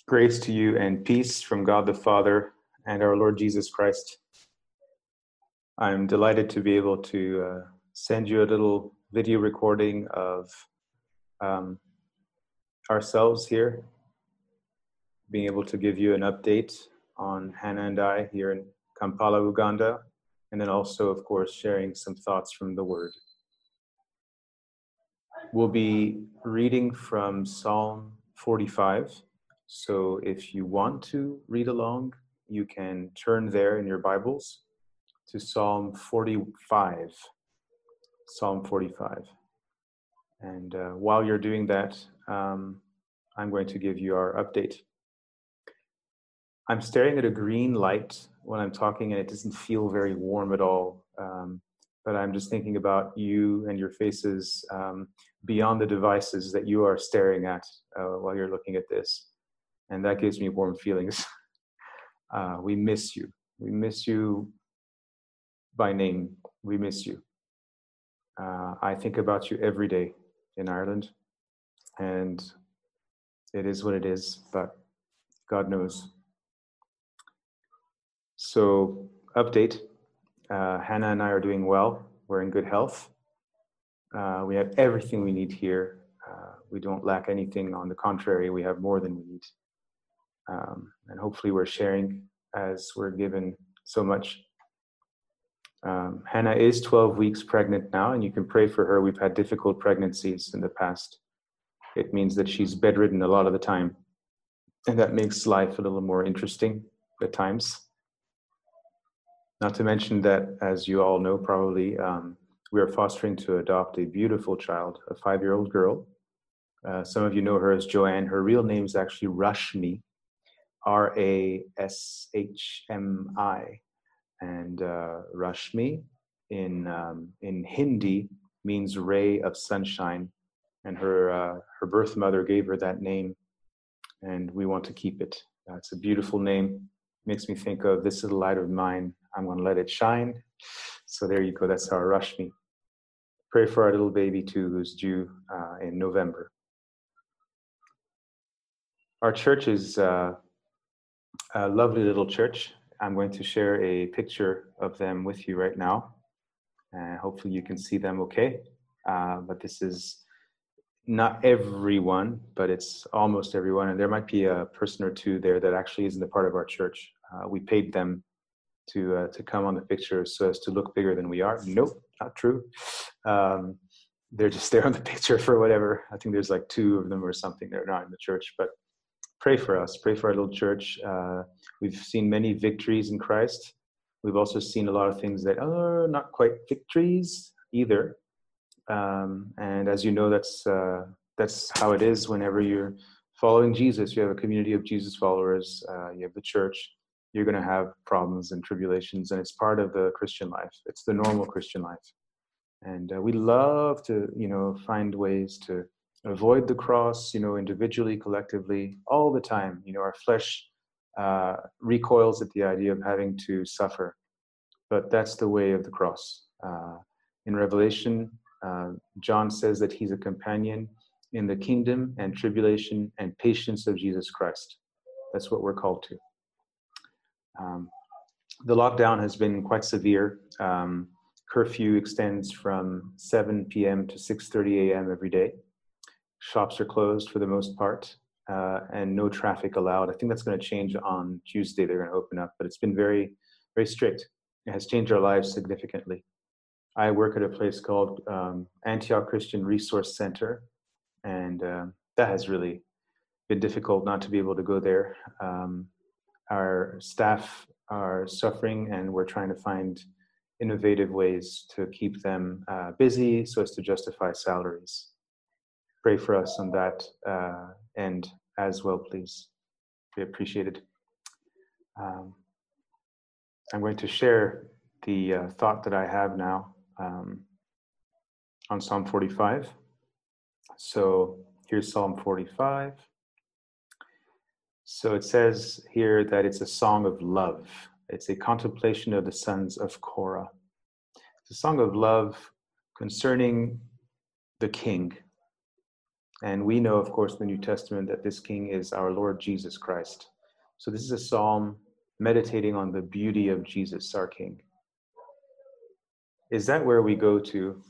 Grace to you and peace from God the Father and our Lord Jesus Christ. I'm delighted to be able to send you a little video recording of ourselves here, being able to give you an update on Hannah and I here in Kampala, Uganda, and then also, of course, sharing some thoughts from the Word. We'll be reading from Psalm 45. So if you want to read along, you can turn there in your Bibles to Psalm 45. Psalm 45. And while you're doing that, I'm going to give you our update. I'm staring at a green light when I'm talking, and it doesn't feel very warm at all. But I'm just thinking about you and your faces beyond the devices that you are staring at while you're looking at this. And that gives me warm feelings. We miss you. We miss you by name. We miss you. I think about you every day in Ireland. And it is what it is, but God knows. So, update. Hannah and I are doing well. We're in good health. We have everything we need here. We don't lack anything. On the contrary, we have more than we need. And hopefully we're sharing as we're given so much. Hannah is 12 weeks pregnant now, and you can pray for her. We've had difficult pregnancies in the past. It means that she's bedridden a lot of the time. And that makes life a little more interesting at times. Not to mention that, as you all know probably, we are fostering to adopt a beautiful child, a 5-year-old girl. Some of you know her as Joanne. Her real name is actually Rashmi, Rashmi. And Rashmi in Hindi means ray of sunshine. And her birth mother gave her that name, and we want to keep it. It's a beautiful name. Makes me think of this little light of mine. I'm going to let it shine. So there you go. That's our Rashmi. Pray for our little baby too, who's due in November. Our church is a lovely little church. I'm going to share a picture of them with you right now. Hopefully you can see them okay. But this is not everyone, but it's almost everyone. And there might be a person or two there that actually isn't a part of our church. We paid them to come on the picture so as to look bigger than we are. Nope, not true. They're just there on the picture for whatever. I think there's like 2 of them or something. They're not in the church, but pray for us. Pray for our little church. We've seen many victories in Christ. We've also seen a lot of things that are not quite victories either. And as you know, that's how it is whenever you're following Jesus. You have a community of Jesus followers. You have the church. You're going to have problems and tribulations, and it's part of the Christian life. It's the normal Christian life. And we love to, find ways to avoid the cross, individually, collectively, all the time. Our flesh recoils at the idea of having to suffer. But that's the way of the cross. In Revelation, John says that he's a companion in the kingdom and tribulation and patience of Jesus Christ. That's what we're called to. The lockdown has been quite severe. Curfew extends from 7 p.m. to 6:30 a.m. every day. Shops are closed for the most part, and no traffic allowed. I think that's going to change on Tuesday. They're going to open up, but it's been very, very strict. It has changed our lives significantly. I work at a place called Antioch Christian Resource Center, and that has really been difficult not to be able to go there. Our staff are suffering, and we're trying to find innovative ways to keep them busy so as to justify salaries. Pray for us on that end as well, please. We appreciate it. I'm going to share the thought that I have now on Psalm 45. So here's Psalm 45. So it says here that it's a song of love. It's a contemplation of the sons of Korah. It's a song of love concerning the king. And we know, of course, in the New Testament that this king is our Lord Jesus Christ. So this is a psalm meditating on the beauty of Jesus, our king. Is that where we go to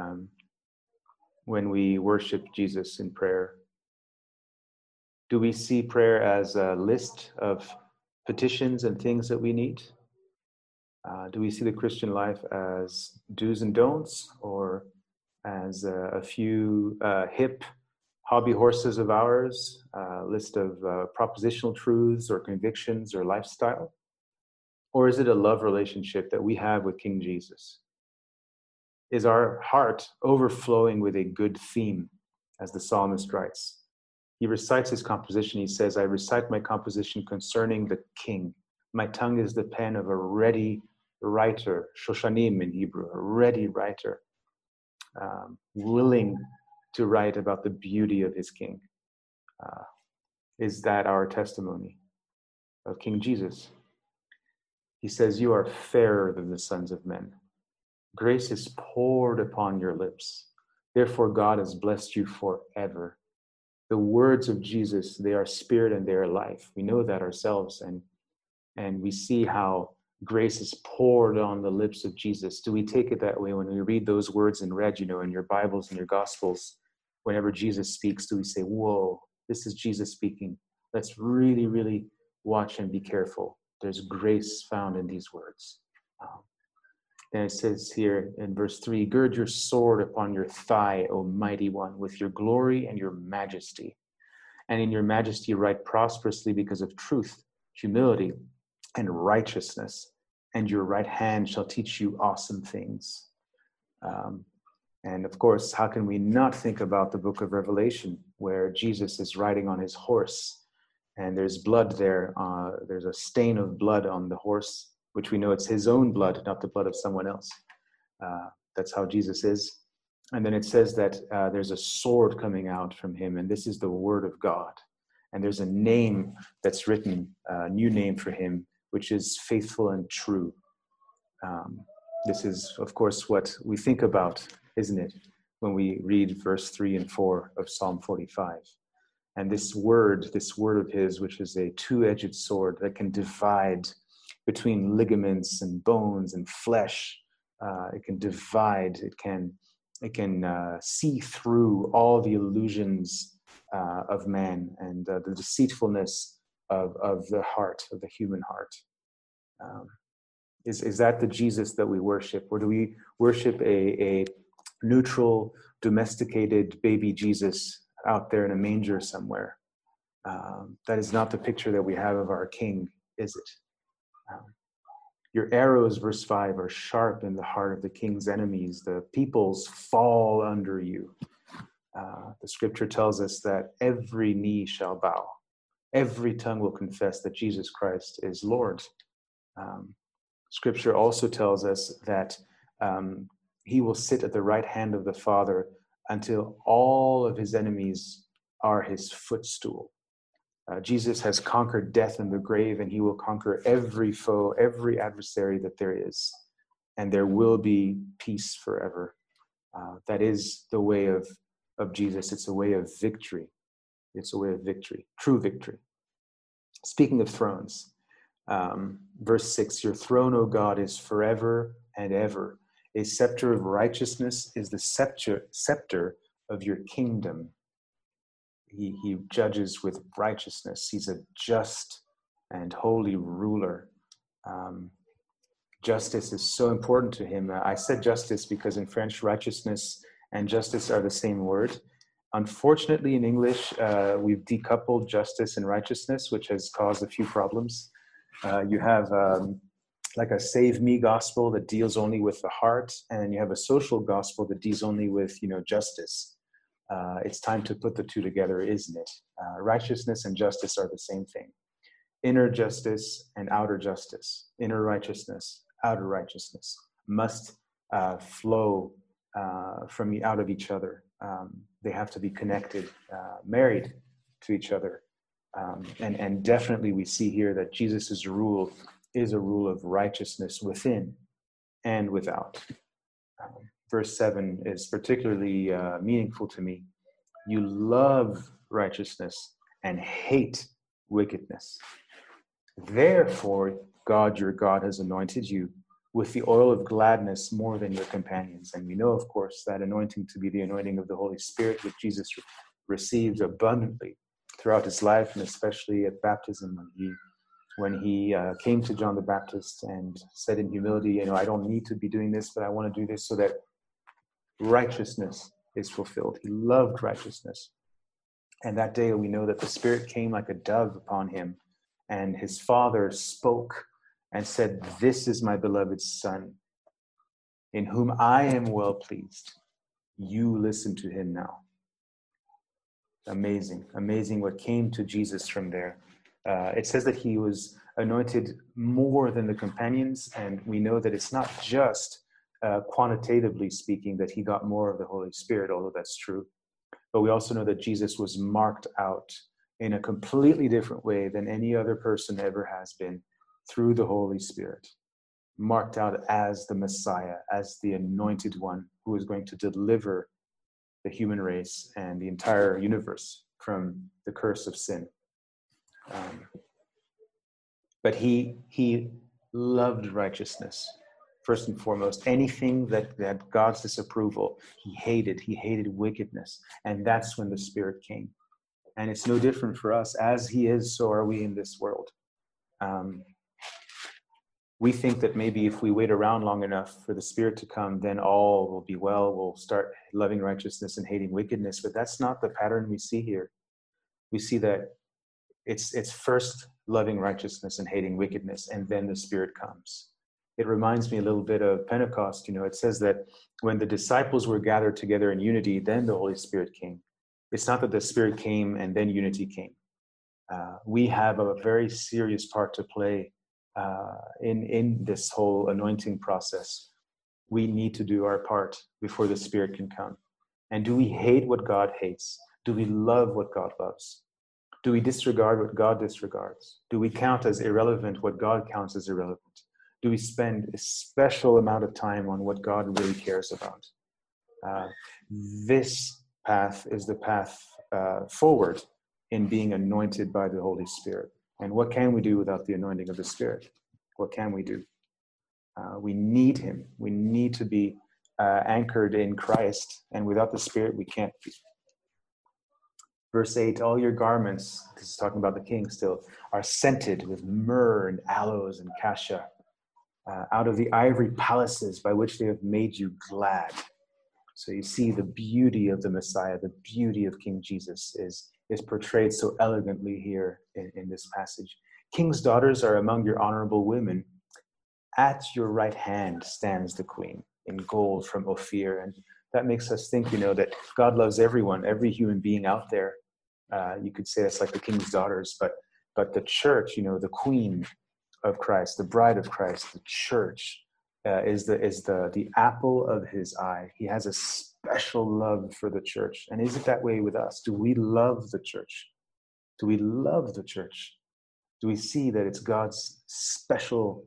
when we worship Jesus in prayer? Do we see prayer as a list of petitions and things that we need? Do we see the Christian life as do's and don'ts, or as a few hip hobby horses of ours, a list of propositional truths or convictions or lifestyle? Or is it a love relationship that we have with King Jesus? Is our heart overflowing with a good theme, as the psalmist writes? He recites his composition. He says, I recite my composition concerning the king. My tongue is the pen of a ready writer, shoshanim in Hebrew, a ready writer, willing to write about the beauty of his king. Is that our testimony of King Jesus? He says, you are fairer than the sons of men. Grace is poured upon your lips. Therefore, God has blessed you forever. The words of Jesus, they are spirit and they are life. We know that ourselves, and we see how grace is poured on the lips of Jesus. Do we take it that way when we read those words in red, in your Bibles and your Gospels? Whenever Jesus speaks, do we say, whoa, this is Jesus speaking? Let's really, really watch and be careful. There's grace found in these words. And it says here in verse 3, gird your sword upon your thigh, O mighty one, with your glory and your majesty. And in your majesty write prosperously because of truth, humility, and righteousness. And your right hand shall teach you awesome things. And of course, how can we not think about the book of Revelation, where Jesus is riding on his horse, and there's blood there. There's a stain of blood on the horse, which we know it's his own blood, not the blood of someone else. That's how Jesus is. And then it says that there's a sword coming out from him, and this is the word of God. And there's a name that's written, a new name for him, which is faithful and true. This is, of course, what we think about, isn't it, when we read verse 3 and 4 of Psalm 45. And this word of his, which is a two-edged sword that can divide between ligaments and bones and flesh. It can divide, it can see through all the illusions of man and the deceitfulness of the heart, of the human heart. Is that the Jesus that we worship? Or do we worship a neutral, domesticated baby Jesus out there in a manger somewhere? That is not the picture that we have of our King, is it? Your arrows, verse 5, are sharp in the heart of the king's enemies. The peoples fall under you. The scripture tells us that every knee shall bow. Every tongue will confess that Jesus Christ is Lord. Scripture also tells us that he will sit at the right hand of the Father until all of his enemies are his footstool. Jesus has conquered death and the grave, and he will conquer every foe, every adversary that there is. And there will be peace forever. That is the way of Jesus. It's a way of victory. It's a way of victory, true victory. Speaking of thrones, verse 6, your throne, O God, is forever and ever. A scepter of righteousness is the scepter of your kingdom. He judges with righteousness. He's a just and holy ruler. Justice is so important to him. I said justice because in French, righteousness and justice are the same word. Unfortunately, in English, we've decoupled justice and righteousness, which has caused a few problems. You have like a save me gospel that deals only with the heart, and you have a social gospel that deals only with, justice. It's time to put the two together, isn't it? Righteousness and justice are the same thing. Inner justice and outer justice, inner righteousness, outer righteousness must flow from out of each other. They have to be connected, married to each other. And definitely we see here that Jesus' rule is a rule of righteousness within and without. Verse 7 is particularly meaningful to me. You love righteousness and hate wickedness. Therefore, God, your God, has anointed you with the oil of gladness more than your companions. And we know, of course, that anointing to be the anointing of the Holy Spirit, which Jesus received abundantly throughout his life, and especially at baptism when he came to John the Baptist and said in humility, I don't need to be doing this, but I want to do this so that righteousness is fulfilled. He loved righteousness. And that day we know that the Spirit came like a dove upon him, and his Father spoke and said, "This is my beloved Son, in whom I am well pleased. You listen to him now." Amazing what came to Jesus from there. It says that he was anointed more than the companions, and we know that it's not just quantitatively speaking that he got more of the Holy Spirit, although that's true. But we also know that Jesus was marked out in a completely different way than any other person ever has been through the Holy Spirit. Marked out as the Messiah, as the anointed one who is going to deliver the human race and the entire universe from the curse of sin. But he loved righteousness. First and foremost, anything that God's disapproval, he hated wickedness. And that's when the Spirit came. And it's no different for us. As he is, so are we in this world. We think that maybe if we wait around long enough for the Spirit to come, then all will be well. We'll start loving righteousness and hating wickedness. But that's not the pattern we see here. We see that it's first loving righteousness and hating wickedness, and then the Spirit comes. It reminds me a little bit of Pentecost. It says that when the disciples were gathered together in unity, then the Holy Spirit came. It's not that the Spirit came and then unity came. We have a very serious part to play in this whole anointing process. We need to do our part before the Spirit can come. And do we hate what God hates? Do we love what God loves? Do we disregard what God disregards? Do we count as irrelevant what God counts as irrelevant? Do we spend a special amount of time on what God really cares about? This path is the path forward in being anointed by the Holy Spirit. And what can we do without the anointing of the Spirit? What can we do? We need him. We need to be anchored in Christ. And without the Spirit, we can't be. Verse 8, all your garments, this is talking about the king still, are scented with myrrh and aloes and cassia, out of the ivory palaces by which they have made you glad. So you see the beauty of the Messiah, the beauty of King Jesus is portrayed so elegantly here in this passage. King's daughters are among your honorable women. At your right hand stands the queen in gold from Ophir. And that makes us think, that God loves everyone, every human being out there. You could say that's like the king's daughters, but the church, the queen of Christ, the bride of Christ, the church is the apple of his eye. He has a special love for the church. And is it that way with us? Do we love the church? Do we love the church? Do we see that it's God's special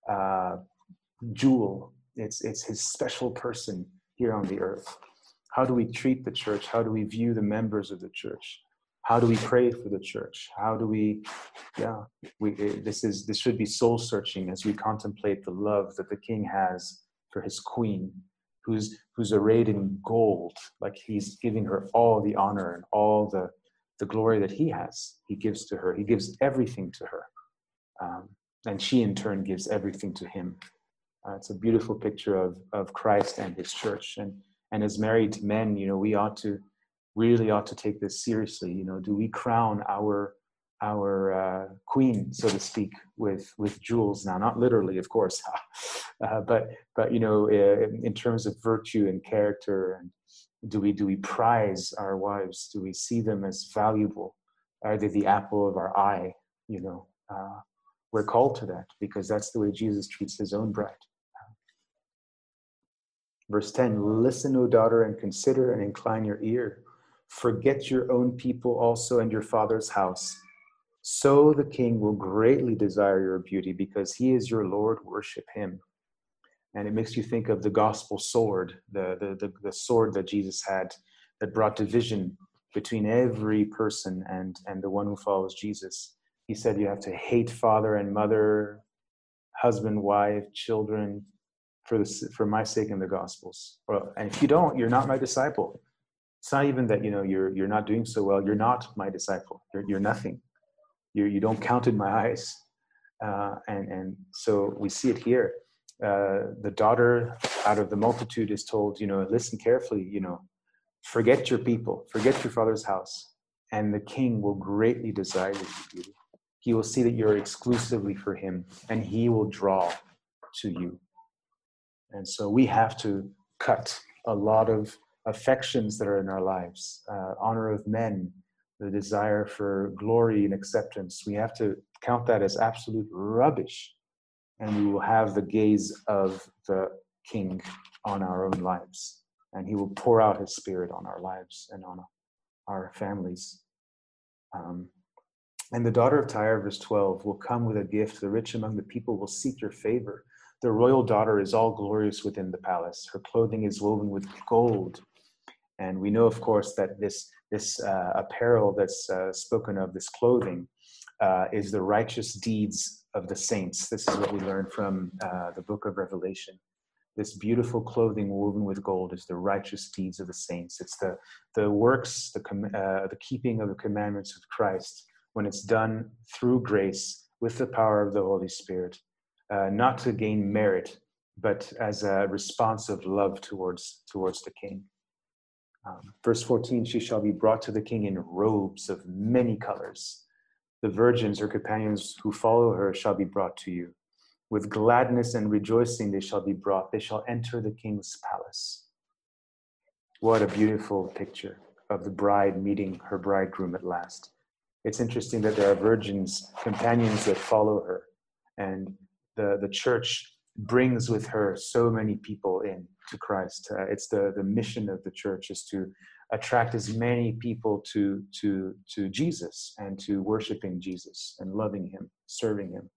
jewel? It's his special person here on the earth. How do we treat the church? How do we view the members of the church? How do we pray for the church? How do we, this should be soul searching as we contemplate the love that the king has for his queen, who's arrayed in gold, like he's giving her all the honor and all the glory that he has. He gives to her. He gives everything to her. And she in turn gives everything to him. It's a beautiful picture of Christ and his church. And as married men, we really ought to take this seriously. Do we crown our queen, so to speak, with jewels? Now, not literally, of course, but in terms of virtue and character, and do we prize our wives? Do we see them as valuable? Are they the apple of our eye? We're called to that because that's the way Jesus treats his own bride. Verse 10, listen, O daughter, and consider and incline your ear. Forget your own people also and your father's house. So the king will greatly desire your beauty because he is your Lord. Worship him. And it makes you think of the gospel sword, the sword that Jesus had that brought division between every person and the one who follows Jesus. He said you have to hate father and mother, husband, wife, children, for my sake in the Gospels. Well, and if you don't, you're not my disciple. It's not even that you're not doing so well. You're not my disciple. You're nothing. You don't count in my eyes. And so we see it here. The daughter out of the multitude is told, listen carefully, forget your people, forget your father's house, and the king will greatly desire you. He will see that you're exclusively for him, and he will draw to you. And so we have to cut a lot of affections that are in our lives, honor of men, the desire for glory and acceptance. We have to count that as absolute rubbish, and we will have the gaze of the King on our own lives, and he will pour out his Spirit on our lives and on our families. And the daughter of Tyre, verse 12, will come with a gift. The rich among the people will seek your favor. The royal daughter is all glorious within the palace. Her clothing is woven with gold. And we know, of course, that this apparel that's spoken of, this clothing, is the righteous deeds of the saints. This is what we learn from the book of Revelation. This beautiful clothing woven with gold is the righteous deeds of the saints. It's the works, the keeping of the commandments of Christ when it's done through grace with the power of the Holy Spirit, not to gain merit, but as a response of love towards the King. Verse 14, she shall be brought to the King in robes of many colors. The virgins or companions who follow her shall be brought to you. With gladness and rejoicing they shall be brought. They shall enter the King's palace. What a beautiful picture of the bride meeting her bridegroom at last. It's interesting that there are virgins, companions that follow her. And the church brings with her so many people in to Christ. It's the mission of the church is to attract as many people to Jesus and to worshiping Jesus and loving him, serving him.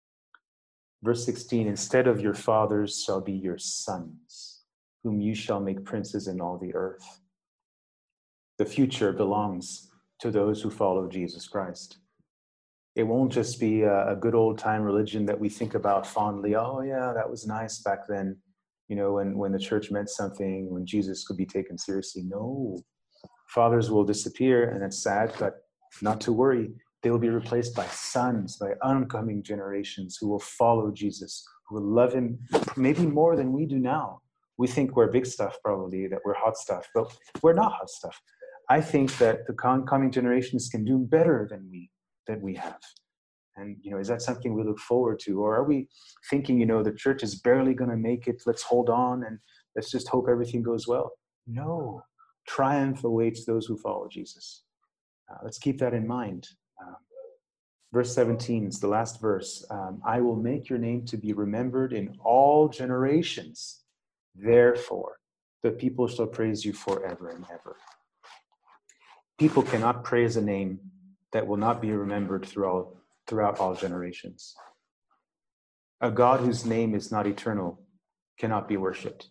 Verse 16, instead of your fathers shall be your sons, whom you shall make princes in all the earth. The future belongs to those who follow Jesus Christ. It won't just be a good old time religion that we think about fondly. Oh yeah, that was nice back then, when the church meant something, when Jesus could be taken seriously. No, fathers will disappear, and it's sad, but not to worry. They will be replaced by sons, by oncoming generations who will follow Jesus, who will love him maybe more than we do now. We think we're big stuff, probably, that we're hot stuff, but we're not hot stuff. I think that the oncoming generations can do better than we have. And, is that something we look forward to? Or are we thinking, the church is barely going to make it, let's hold on and let's just hope everything goes well? No, triumph awaits those who follow Jesus. Let's keep that in mind. Verse 17 is the last verse. I will make your name to be remembered in all generations. Therefore, the people shall praise you forever and ever. People cannot praise a name that will not be remembered throughout all generations. A God whose name is not eternal cannot be worshipped.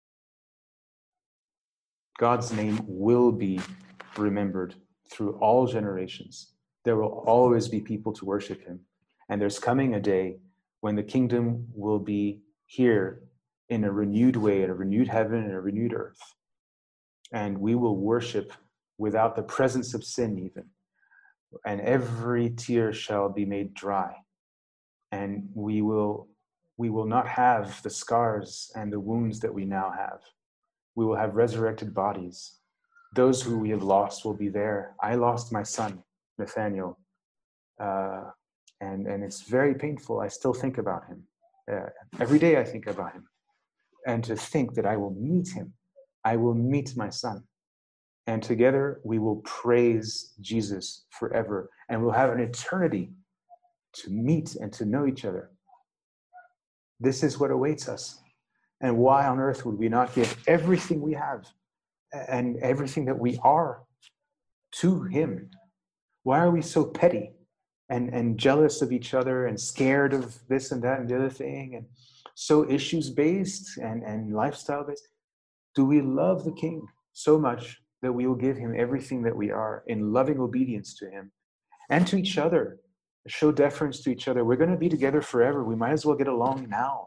God's name will be remembered through all generations. There will always be people to worship him. And there's coming a day when the kingdom will be here in a renewed way, in a renewed heaven and a renewed earth. And we will worship without the presence of sin even. And every tear shall be made dry. And we will not have the scars and the wounds that we now have. We will have resurrected bodies. Those who we have lost will be there. I lost my son, Nathaniel, and it's very painful. I still think about him. Every day I think about him. And to think that I will meet him. I will meet my son. And together we will praise Jesus forever. And we'll have an eternity to meet and to know each other. This is what awaits us. And why on earth would we not give everything we have and everything that we are to him? Why are we so petty and jealous of each other and scared of this and that and the other thing and so issues-based and lifestyle-based? Do we love the King so much that we will give him everything that we are in loving obedience to him and to each other. Show deference to each other. We're going to be together forever. We might as well get along now.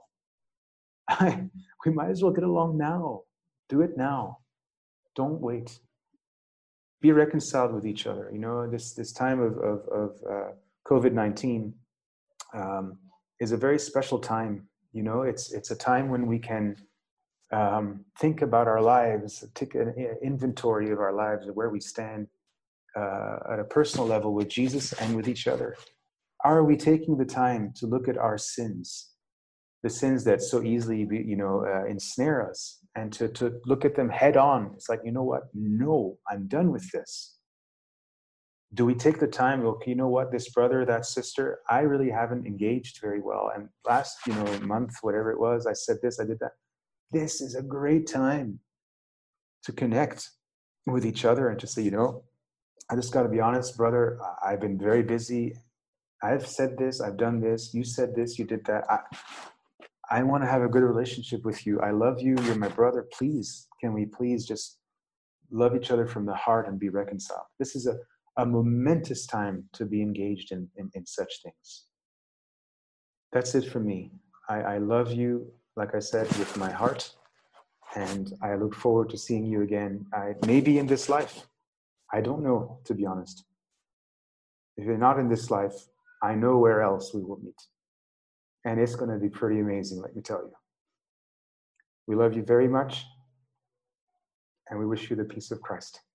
We might as well get along now. Do it now. Don't wait. Be reconciled with each other. You know, this time of COVID-19 is a very special time. You know, it's a time when we can think about our lives, take an inventory of our lives, of where we stand at a personal level with Jesus and with each other. Are we taking the time to look at our sins, the sins that so easily, ensnare us, and to look at them head on? It's like, you know what? No, I'm done with this. Do we take the time, okay, you know what, this brother, that sister, I really haven't engaged very well. And last, month, whatever it was, I said this, I did that. This is a great time to connect with each other and to say, I just got to be honest, brother, I've been very busy. I've said this, I've done this, you said this, you did that. I want to have a good relationship with you. I love you, you're my brother. Please, can we please just love each other from the heart and be reconciled? This is a momentous time to be engaged in such things. That's it for me. I love you, like I said, with my heart, and I look forward to seeing you again, maybe in this life. I don't know, to be honest. If you're not in this life, I know where else we will meet. And it's going to be pretty amazing, let me tell you. We love you very much, and we wish you the peace of Christ.